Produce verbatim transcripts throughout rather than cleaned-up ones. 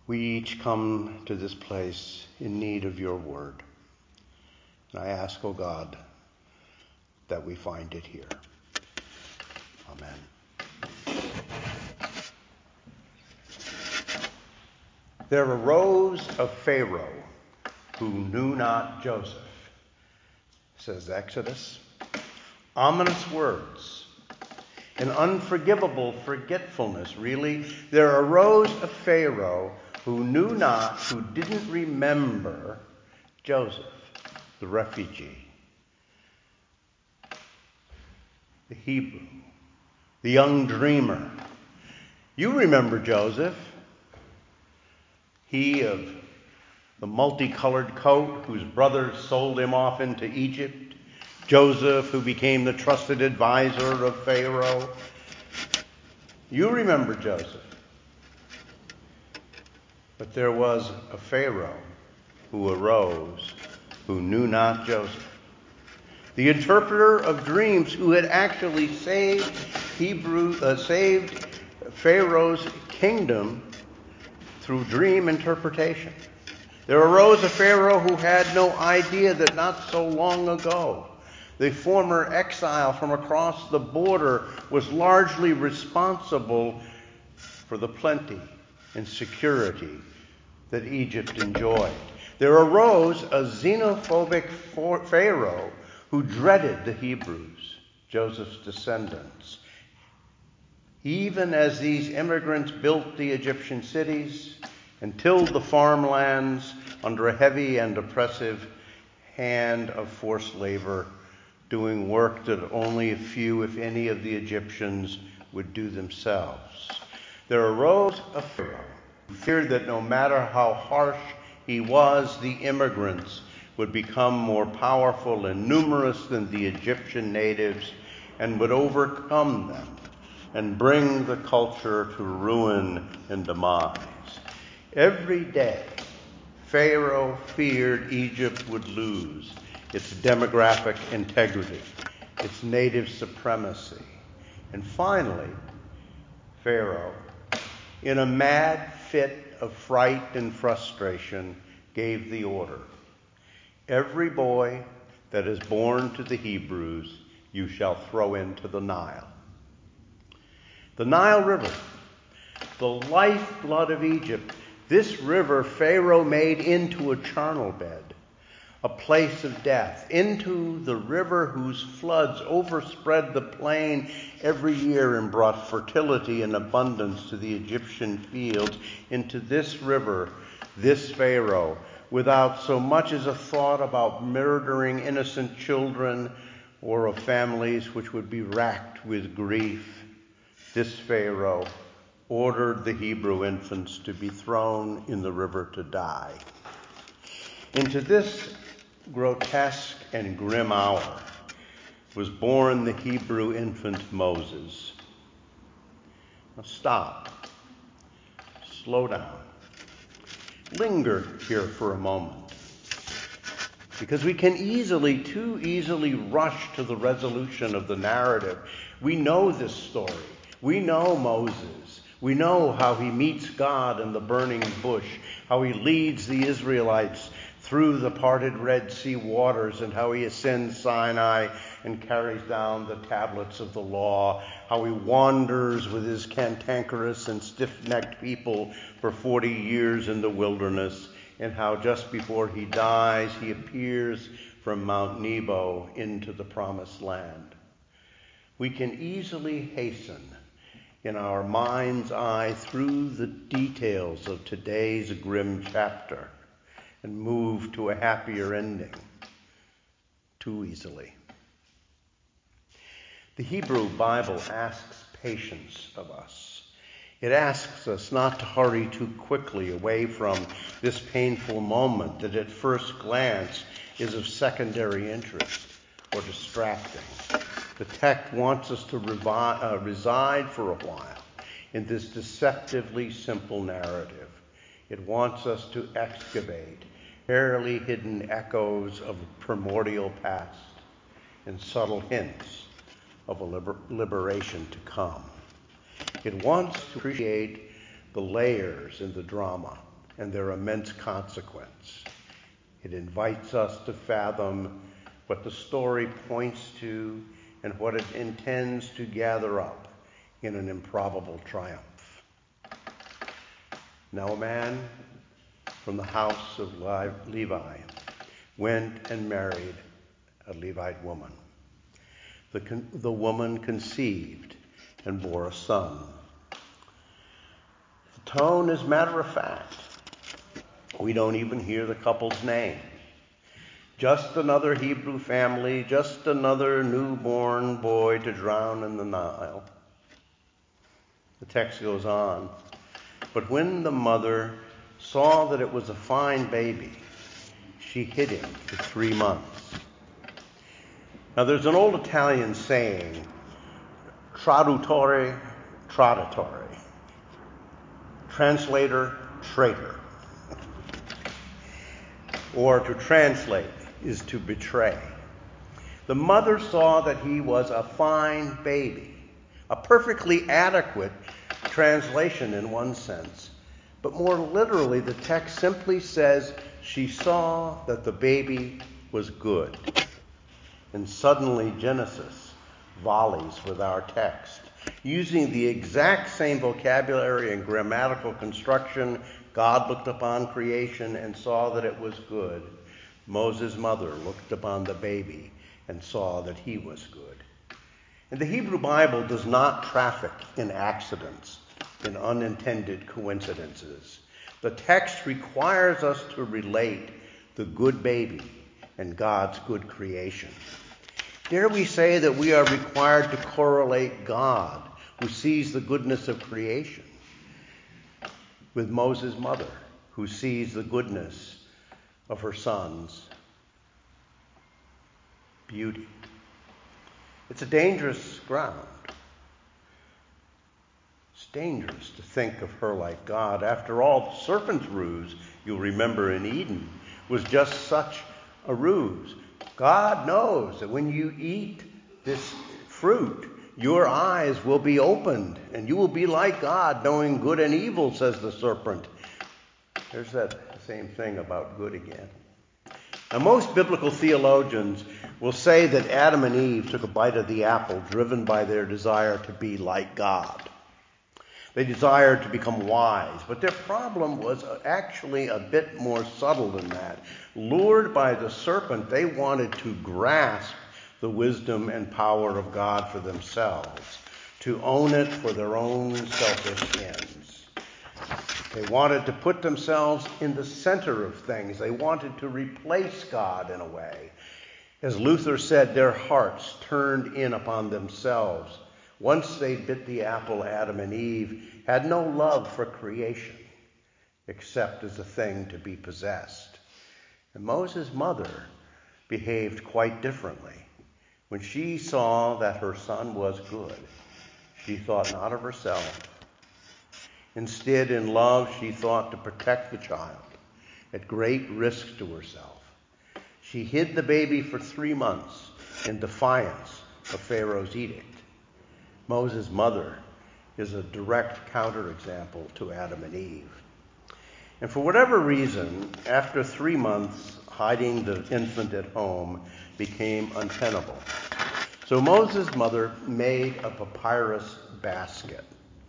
we each come to this place in need of your word. And I ask, O God, that we find it here. Amen. There arose a Pharaoh who knew not Joseph, says Exodus. Ominous words. An unforgivable forgetfulness, really. There arose a Pharaoh who knew not, who didn't remember Joseph, the refugee, the Hebrew, the young dreamer. You remember Joseph, he of the multicolored coat whose brothers sold him off into Egypt. Joseph, who became the trusted advisor of Pharaoh. You remember Joseph. But there was a Pharaoh who arose, who knew not Joseph. The interpreter of dreams, who had actually saved Hebrew, uh, saved Pharaoh's kingdom through dream interpretation. There arose a Pharaoh who had no idea that not so long ago, the former exile from across the border was largely responsible for the plenty and security that Egypt enjoyed. There arose a xenophobic Pharaoh who dreaded the Hebrews, Joseph's descendants. Even as these immigrants built the Egyptian cities and tilled the farmlands under a heavy and oppressive hand of forced labor, doing work that only a few, if any, of the Egyptians would do themselves. There arose a Pharaoh who feared that no matter how harsh he was, the immigrants would become more powerful and numerous than the Egyptian natives and would overcome them and bring the culture to ruin and demise. Every day, Pharaoh feared Egypt would lose its demographic integrity, its native supremacy. And finally, Pharaoh, in a mad fit of fright and frustration, gave the order: every boy that is born to the Hebrews you shall throw into the Nile. The Nile River, the lifeblood of Egypt. This river Pharaoh made into a charnel bed, a place of death, into the river whose floods overspread the plain every year and brought fertility and abundance to the Egyptian fields. Into this river, this Pharaoh, without so much as a thought about murdering innocent children or of families which would be racked with grief, this Pharaoh ordered the Hebrew infants to be thrown in the river to die. Into this grotesque and grim hour was born the Hebrew infant Moses. Now stop. Slow down. Linger here for a moment. Because we can easily, too easily rush to the resolution of the narrative. We know this story. We know Moses. We know how he meets God in the burning bush, how he leads the Israelites through the parted Red Sea waters, and how he ascends Sinai and carries down the tablets of the law, how he wanders with his cantankerous and stiff-necked people for forty years in the wilderness, and how just before he dies, he appears from Mount Nebo into the promised land. We can easily hasten in our mind's eye through the details of today's grim chapter and move to a happier ending too easily. The Hebrew Bible asks patience of us. It asks us not to hurry too quickly away from this painful moment that at first glance is of secondary interest or distracting. The text wants us to revi- uh, reside for a while in this deceptively simple narrative. It wants us to excavate barely hidden echoes of a primordial past and subtle hints of a liber- liberation to come. It wants to appreciate the layers in the drama and their immense consequence. It invites us to fathom what the story points to and what it intends to gather up in an improbable triumph. Now a man from the house of Levi went and married a Levite woman. The, con- the woman conceived and bore a son. The tone is matter of fact. We don't even hear the couple's name. Just another Hebrew family, just another newborn boy to drown in the Nile. The text goes on. But when the mother saw that it was a fine baby, she hid him for three months. Now there's an old Italian saying, traduttore, traditore. Translator, traitor. Or to translate is to betray. The mother saw that he was a fine baby, a perfectly adequate translation in one sense. But more literally, the text simply says she saw that the baby was good. And suddenly Genesis volleys with our text. Using the exact same vocabulary and grammatical construction, God looked upon creation and saw that it was good. Moses' mother looked upon the baby and saw that he was good. And the Hebrew Bible does not traffic in accidents, in unintended coincidences. The text requires us to relate the good baby and God's good creation. Dare we say that we are required to correlate God, who sees the goodness of creation, with Moses' mother, who sees the goodness of her son's beauty. It's a dangerous ground. It's dangerous to think of her like God. After all, the serpent's ruse, you'll remember in Eden, was just such a ruse. God knows that when you eat this fruit, your eyes will be opened, and you will be like God, knowing good and evil, says the serpent. There's that same thing about good again. Now, most biblical theologians will say that Adam and Eve took a bite of the apple driven by their desire to be like God. They desired to become wise, but their problem was actually a bit more subtle than that. Lured by the serpent, they wanted to grasp the wisdom and power of God for themselves, to own it for their own selfish ends. They wanted to put themselves in the center of things. They wanted to replace God in a way. As Luther said, their hearts turned in upon themselves. Once they bit the apple, Adam and Eve had no love for creation, except as a thing to be possessed. And Moses' mother behaved quite differently. When she saw that her son was good, she thought not of herself. Instead, in love, she thought to protect the child at great risk to herself. She hid the baby for three months in defiance of Pharaoh's edict. Moses' mother is a direct counterexample to Adam and Eve. And for whatever reason, after three months, hiding the infant at home became untenable. So Moses' mother made a papyrus basket.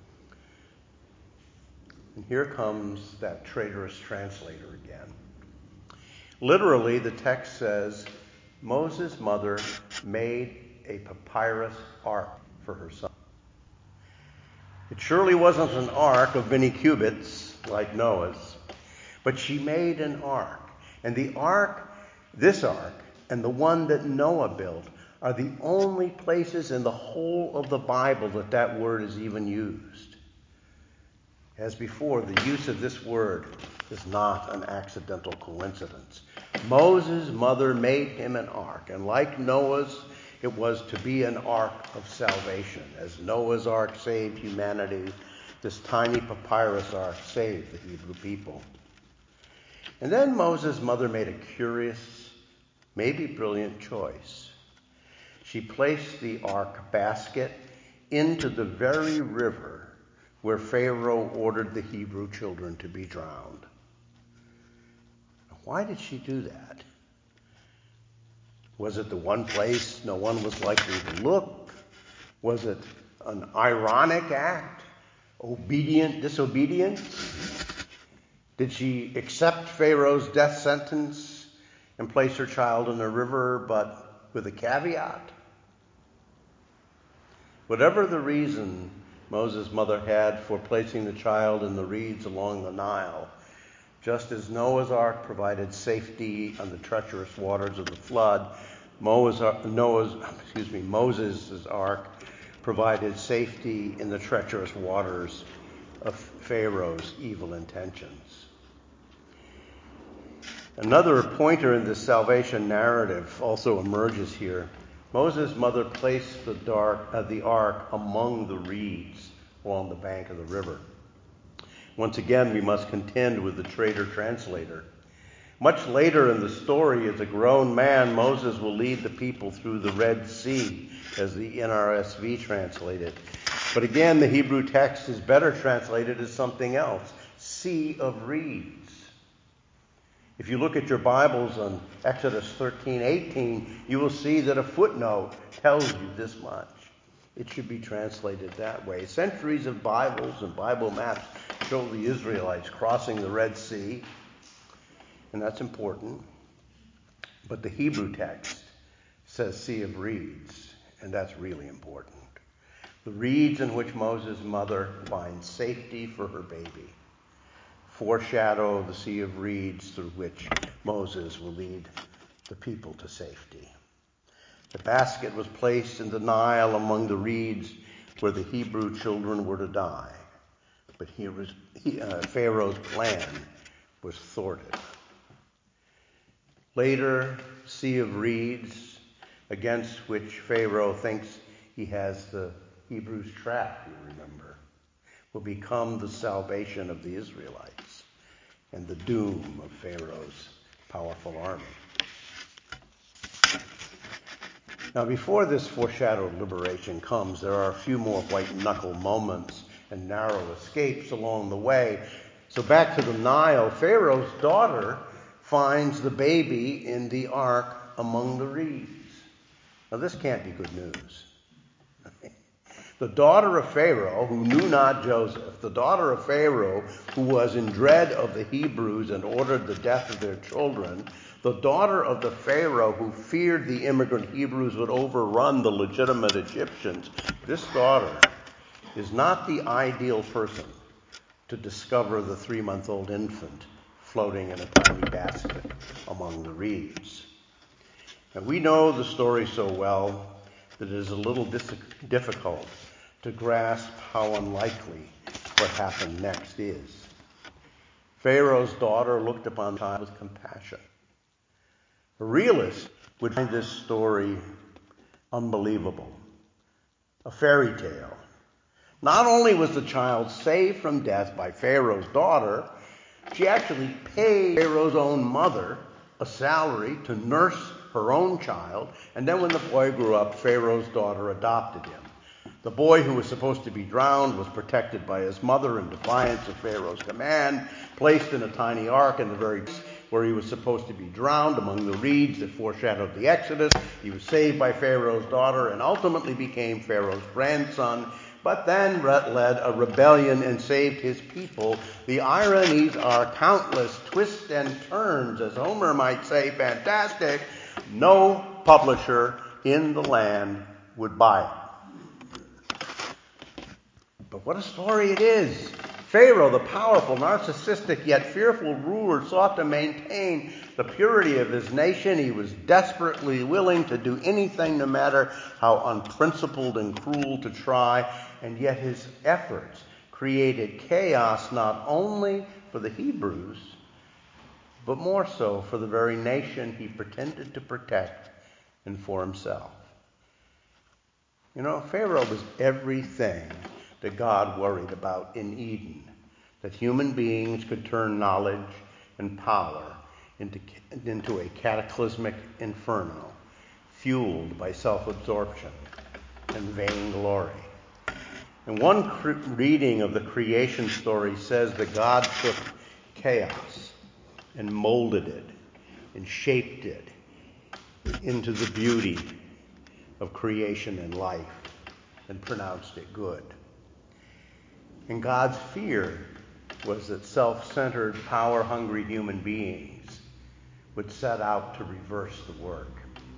And here comes that traitorous translator again. Literally, the text says, Moses' mother made a papyrus ark for her son. It surely wasn't an ark of many cubits like Noah's, but she made an ark. And the ark, this ark, and the one that Noah built are the only places in the whole of the Bible that that word is even used. As before, the use of this word is not an accidental coincidence. Moses' mother made him an ark, and like Noah's, it was to be an ark of salvation. As Noah's ark saved humanity, this tiny papyrus ark saved the Hebrew people. And then Moses' mother made a curious, maybe brilliant choice. She placed the ark basket into the very river where Pharaoh ordered the Hebrew children to be drowned. Why did she do that? Was it the one place no one was likely to look? Was it an ironic act? Obedient disobedience? Did she accept Pharaoh's death sentence and place her child in the river, but with a caveat? Whatever the reason Moses' mother had for placing the child in the reeds along the Nile, just as Noah's Ark provided safety on the treacherous waters of the flood, Noah's, Noah's, excuse me, Moses' Ark provided safety in the treacherous waters of Pharaoh's evil intentions. Another pointer in this salvation narrative also emerges here. Moses' mother placed the, dark, uh, the ark among the reeds along the bank of the river. Once again, we must contend with the traitor translator. Much later in the story, as a grown man, Moses will lead the people through the Red Sea, as the N R S V translated. But again, the Hebrew text is better translated as something else, Sea of Reeds. If you look at your Bibles on Exodus thirteen eighteen, you will see that a footnote tells you this much. It should be translated that way. Centuries of Bibles and Bible maps show the Israelites crossing the Red Sea, and that's important. But the Hebrew text says Sea of Reeds, and that's really important. The reeds in which Moses' mother finds safety for her baby foreshadow the Sea of Reeds through which Moses will lead the people to safety. The basket was placed in the Nile among the reeds where the Hebrew children were to die. But here was, he, uh, Pharaoh's plan was thwarted. Later, Sea of Reeds, against which Pharaoh thinks he has the Hebrews trapped, you remember, will become the salvation of the Israelites and the doom of Pharaoh's powerful army. Now, before this foreshadowed liberation comes, there are a few more white-knuckle moments and narrow escapes along the way. So back to the Nile, Pharaoh's daughter finds the baby in the ark among the reeds. Now, this can't be good news. The daughter of Pharaoh, who knew not Joseph, the daughter of Pharaoh, who was in dread of the Hebrews and ordered the death of their children, the daughter of the Pharaoh who feared the immigrant Hebrews would overrun the legitimate Egyptians, this daughter is not the ideal person to discover the three-month-old infant floating in a tiny basket among the reeds. And we know the story so well that it is a little dis- difficult to grasp how unlikely what happened next is. Pharaoh's daughter looked upon the child with compassion. A realist would find this story unbelievable, a fairy tale. Not only was the child saved from death by Pharaoh's daughter, she actually paid Pharaoh's own mother a salary to nurse her own child, and then when the boy grew up, Pharaoh's daughter adopted him. The boy who was supposed to be drowned was protected by his mother in defiance of Pharaoh's command, placed in a tiny ark in the very place where he was supposed to be drowned among the reeds that foreshadowed the Exodus. He was saved by Pharaoh's daughter and ultimately became Pharaoh's grandson, but then led a rebellion and saved his people. The ironies are countless, twists and turns, as Homer might say, fantastic. No publisher in the land would buy it. But what a story it is. Pharaoh, the powerful, narcissistic, yet fearful ruler, sought to maintain the purity of his nation. He was desperately willing to do anything, no matter how unprincipled and cruel to try. And yet his efforts created chaos not only for the Hebrews, but more so for the very nation he pretended to protect and for himself. You know, Pharaoh was everything that God worried about in Eden, that human beings could turn knowledge and power into, into a cataclysmic inferno, fueled by self-absorption and vainglory. And one cre- reading of the creation story says that God took chaos and molded it and shaped it into the beauty of creation and life and pronounced it good. And God's fear was that self-centered, power-hungry human beings would set out to reverse the work.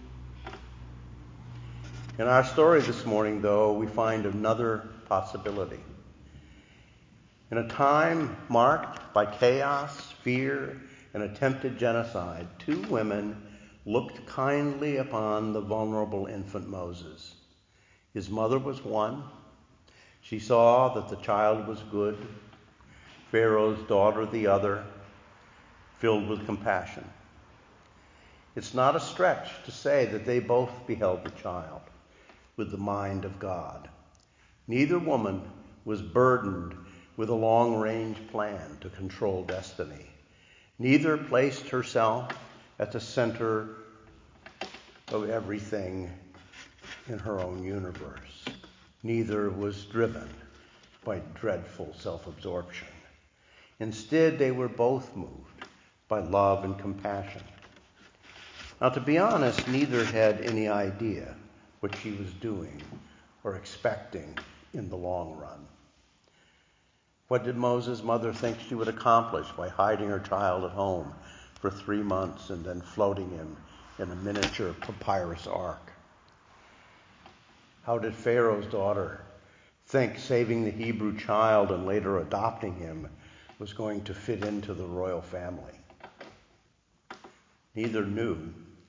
In our story this morning, though, we find another possibility. In a time marked by chaos, fear, and attempted genocide, two women looked kindly upon the vulnerable infant Moses. His mother was one. She saw that the child was good. Pharaoh's daughter the other, filled with compassion. It's not a stretch to say that they both beheld the child with the mind of God. Neither woman was burdened with a long-range plan to control destiny. Neither placed herself at the center of everything in her own universe. Neither was driven by dreadful self-absorption. Instead, they were both moved by love and compassion. Now, to be honest, neither had any idea what she was doing or expecting in the long run. What did Moses' mother think she would accomplish by hiding her child at home for three months and then floating him in a miniature papyrus ark? How did Pharaoh's daughter think saving the Hebrew child and later adopting him was going to fit into the royal family? Neither knew.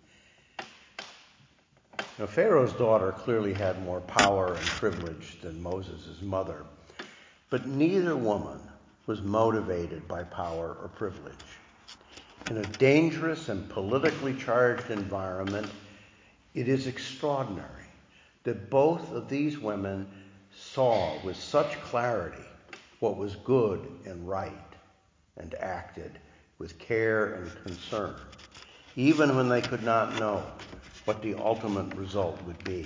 Now, Pharaoh's daughter clearly had more power and privilege than Moses' mother, but neither woman was motivated by power or privilege. In a dangerous and politically charged environment, it is extraordinary that both of these women saw with such clarity what was good and right and acted with care and concern, even when they could not know what the ultimate result would be.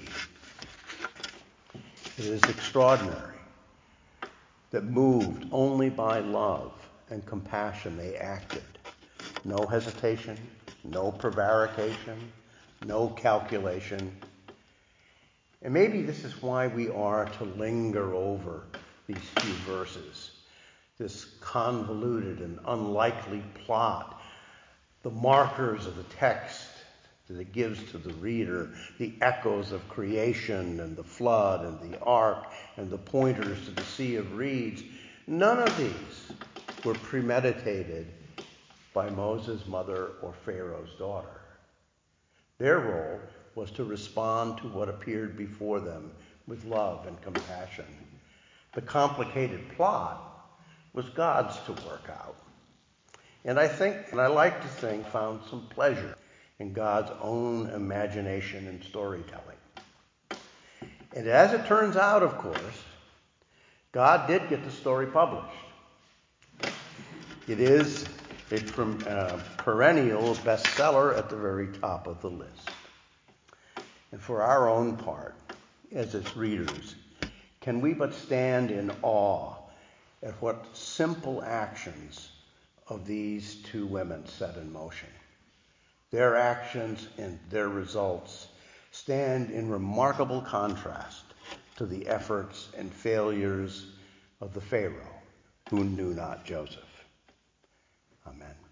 It is extraordinary that moved only by love and compassion they acted. No hesitation, no prevarication, no calculation. And maybe this is why we are to linger over these few verses, this convoluted and unlikely plot, the markers of the text that it gives to the reader, the echoes of creation and the flood and the ark and the pointers to the Sea of Reeds. None of these were premeditated by Moses' mother or Pharaoh's daughter. Their role was to respond to what appeared before them with love and compassion. The complicated plot was God's to work out. And I think, and I like to think, found some pleasure in God's own imagination and storytelling. And as it turns out, of course, God did get the story published. It is a uh, perennial bestseller at the very top of the list. And for our own part, as its readers, can we but stand in awe at what simple actions of these two women set in motion. Their actions and their results stand in remarkable contrast to the efforts and failures of the Pharaoh who knew not Joseph. Amen.